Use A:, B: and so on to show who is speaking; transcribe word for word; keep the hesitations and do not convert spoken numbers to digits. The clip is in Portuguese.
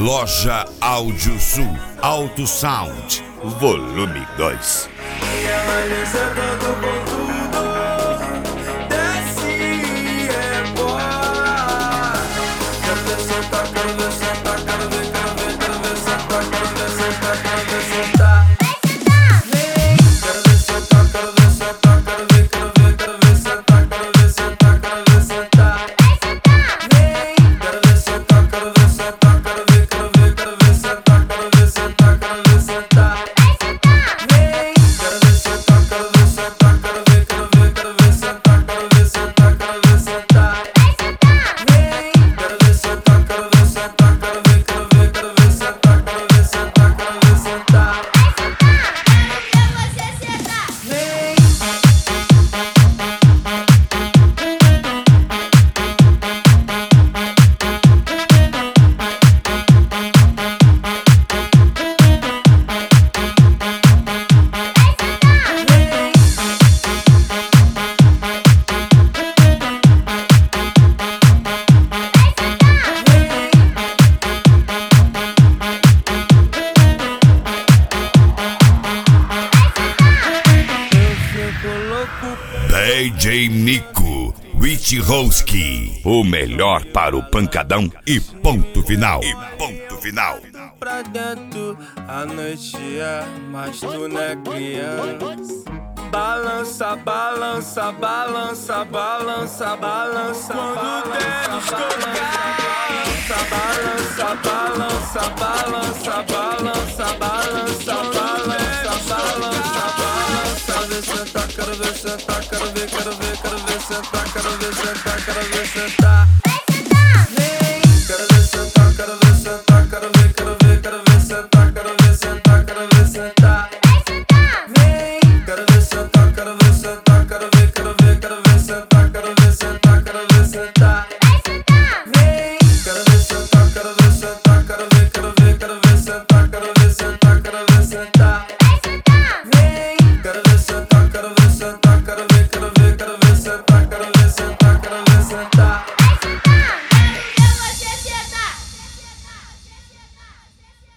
A: Loja Áudio Sul, Auto Sound, volume dois.
B: E ela descendo com tudo, desce, rebola. Quero ver sentar, quero ver sentar, quero ver, quero ver, quero ver sentar, quero ver sentar, quero ver sentar. Vem, quero ver sentar, quero ver sentar, quero ver, quero ver, quero ver sentar, quero ver sentar, quero ver sentar. Vem, quero ver sentar, quero ver sentar, quero ver, quero ver, quero ver sentar, quero ver sentar, quero ver sentar. Vem, quero ver sentar, quero ver sentar, quero ver, quero ver, quero ver sentar, quero ver sentar, quero ver sentar. Vem, quero ver sentar, quero ver sentar, quero ver, quero ver, quero ver sentar, quero ver sentar, quero ver sentar. Vem.
A: D J Nico Witchowski, o melhor para o pancadão e ponto final. E ponto final.
B: Pra dentro, a noite é, mas tu não é criança. Balança, balança, balança, balança, balança. Quando deles balança, balança, balança, balança, balança, balança, balança, balança. Quero ver sentar, quero ver sentar, quero ver, quero ver, quero ver sentar, quero ver sentar, quero ver sentar.